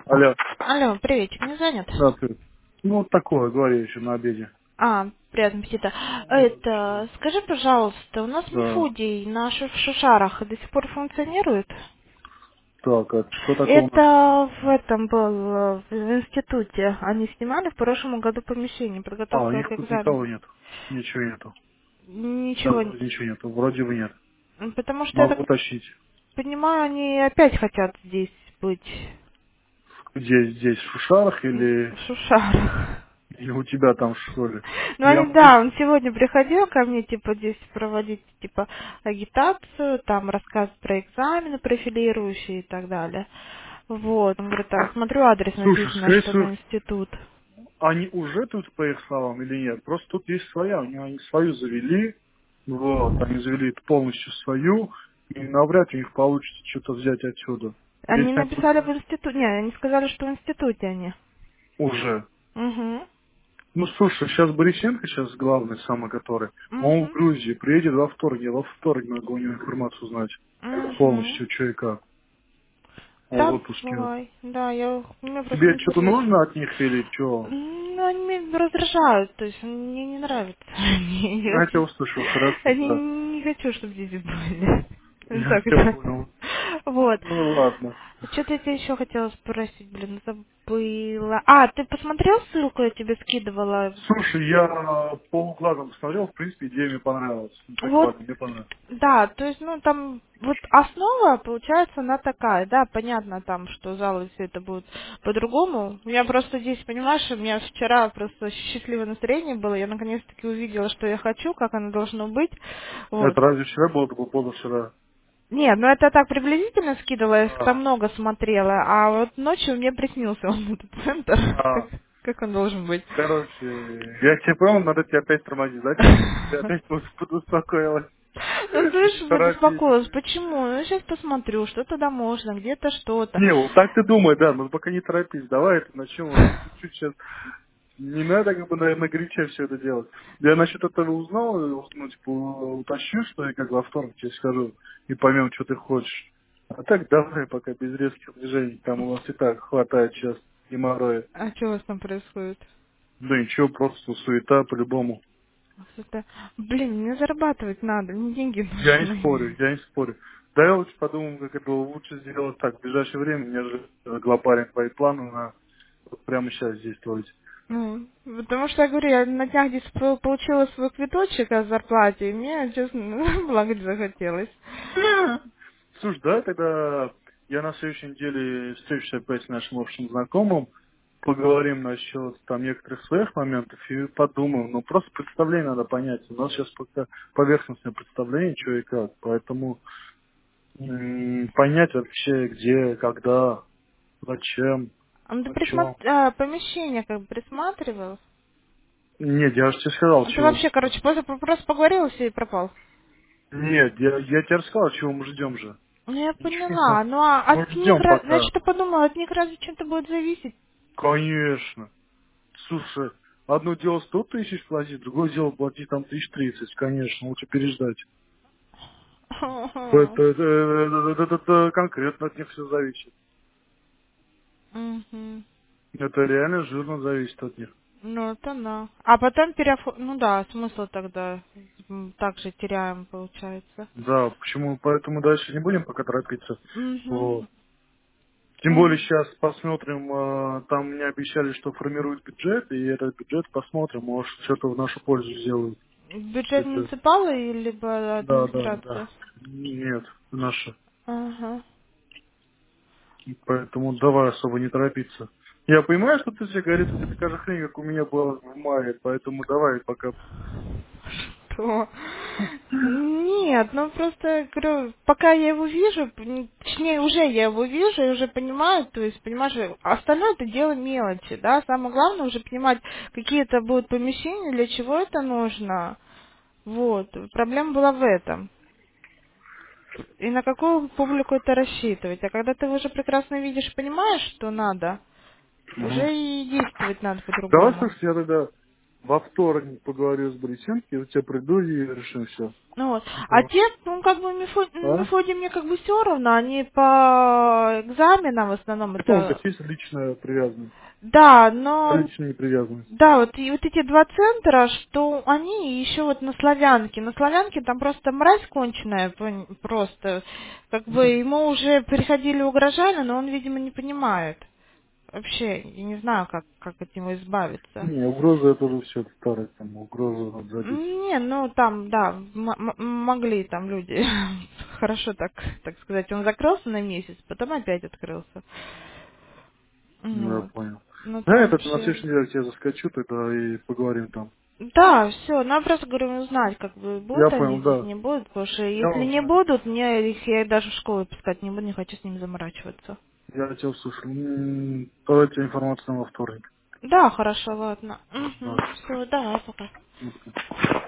Алло. Алло, приветик, не занят? Да, ты. Ну, вот такое, говорю еще на обеде. Приятного аппетита. Это, скажи, пожалуйста, у нас Да. Мефодий на Шушарах до сих пор функционирует? Так, а что такого у нас? Это в этом был, в институте. Они снимали в прошлом году помещение, А, у подготовка них к тут никого экзамену. нет. Ничего нету. Да, Ничего. вроде ничего нету. Вроде бы нет. Потому что, я Могу так уточнить. понимаю, они опять хотят здесь быть. Где здесь, в Шушарах В или, Шушарах. или у тебя там в школе? Ну, Я они, могу... да, он сегодня приходил ко мне, типа, здесь проводить, типа, агитацию, там, рассказ про экзамены профилирующие и так далее. Вот, он говорит, так, смотрю, адрес Слушай, написано, скорее что всего, на институт. они уже тут, по их словам, или нет? Просто тут есть своя. Они свою завели. Вот, они завели полностью свою. И навряд ли у них получится что-то взять отсюда. Они Если они написали в институте, не, они сказали, что в институте они. уже. Угу, Ну, слушай, сейчас Борисенко, сейчас главный, самый который, он в угу, Грузии, приедет во вторник, я во вторник могу у него информацию узнать угу. полностью, что и как. Он в отпуске. Вот. Давай, да, мне просто Тебе что-то интересно. нужно от них или что? Ну, они меня раздражают, то есть мне не нравится. Они не Я тебя хочу, услышал, хорошо, они да. не хочу, чтобы здесь были. Ну, Я так тебя да. понял. Вот. Ну, ладно. Что-то я тебя еще хотела спросить, блин, забыла. Ты посмотрел ссылку, я тебе скидывала? Слушай, я полуглазом посмотрел, в принципе, идея мне понравилась. Вот, Адекватно, мне понравилось. да, то есть, ну, там, вот основа, получается, она такая, да, понятно там, что зал, если это будет по-другому. Я просто здесь, понимаешь, у меня вчера просто счастливое настроение было, я наконец-таки увидела, что я хочу, как оно должно быть, вот. Это разве вчера было, это было позавчера? Нет, ну это так приблизительно скидывала, я там А, много смотрела, а вот ночью мне приснился он, этот центр, как, а. как он должен быть. Короче, я тебе понял, надо тебя опять тормозить, да, сейчас, чтобы ты опять подуспокоилась. Ну, Не слышь, торопись. забеспокоилась. Почему? Ну, сейчас посмотрю, что туда можно, где-то что-то. Не, вот так ты думай, да, но пока не торопись. Давай это начнем вот чуть-чуть сейчас. Не надо, как бы, наверное, горячо все это делать. Я насчет этого узнал, ну, типа, уточню, что я как во вторник тебе скажу, и поймем, что ты хочешь. А так давай пока без резких движений, там у вас и так хватает сейчас геморроя. А что у вас там происходит? Да ничего, просто суета по-любому. Что-то... Блин, мне зарабатывать надо, мне деньги Я не нужны. спорю, я не спорю. Да я лучше подумал, как это лучше сделать так, в ближайшее время, нежели глобально твои планы на вот прямо сейчас действовать. Ну, потому что, я говорю, я на днях здесь получила свой квиточек о зарплате, и мне, честно, благо захотелось. Слушай, да, тогда я на следующей неделе встречусь опять с нашим общим знакомым, поговорим насчет там некоторых своих моментов и подумаем. Ну, просто представление надо понять. У нас сейчас пока поверхностное представление, что и как. Поэтому понять вообще, где, когда, зачем, А ты о чем. помещение как бы присматривал? Нет, я же тебе сказал, Ты чего. вообще, короче, просто поговорил и все и пропал. Нет, я тебе рассказал, чего мы ждем же. Ну, я Ничего не поняла. Ну, а Мы от них, ждем пока. я что-то подумала, от них разве чем-то будет зависеть? Конечно. Слушай, одно дело 100 тысяч платить, другое дело платить там 1030, конечно, лучше переждать. Это конкретно от них все зависит. Мгм. Это реально жирно зависит от них. Ну, это да. А потом Ну да, смысл тогда также теряем, получается. Да, почему? Поэтому дальше не будем пока торопиться. Угу. Вот. Тем более сейчас посмотрим, там мне обещали, что формируют бюджет, и этот бюджет посмотрим, может что-то в нашу пользу сделают. Бюджет Это- муниципала и либо Да, да, да. администрация? Нет, наша. Ага. Поэтому давай особо не торопиться. Я понимаю, что ты тебе говоришь, это такая же хрень, как у меня была в мае, поэтому давай пока. Что? Нет, ну просто, говорю, пока я его вижу, точнее, уже я его вижу и уже понимаю, то есть, понимаешь, остальное это дело мелочи, да, самое главное уже понимать, какие это будут помещения, для чего это нужно, вот, проблема была в этом. И на какую публику это рассчитывать. А когда ты уже прекрасно видишь и понимаешь, что надо, Мгм. уже и действовать надо Давай, по-другому. слушай, я тогда. Во вторник поговорю с Борисенко, я у тебя приду и решим все. Ну вот. А Да. те, ну, как бы А? Мефодий мне как бы все равно, они по экзаменам в основном Кто у тебя это... есть личная привязанность? Да, но Личная непривязанность. да, вот, и вот эти два центра, что они еще вот на Славянке. На Славянке там просто мразь конченая, просто. Как бы ему уже приходили, угрожали, но он, видимо, не понимает. Вообще, я не знаю, как от него избавиться. Не, угроза это уже все старое, там угрозу надо забить. Не, ну там, да, могли там люди хорошо так сказать. Он закрылся на месяц, потом опять открылся. Ну, я Вот. понял. Ну Да, там это на вообще... следующей неделе к тебе заскочу тогда и поговорим там. Да, все, надо просто, говорю, узнать, как бы, Я будут они понял, здесь, да. не будут, потому что Я если не узнаю. будут, мне их я даже в школу пускать не буду, не хочу с ними заморачиваться. Я тебя услышал. Давайте информацию во вторник. Да, хорошо, ладно. Угу, Да. все, давай, пока. Ну,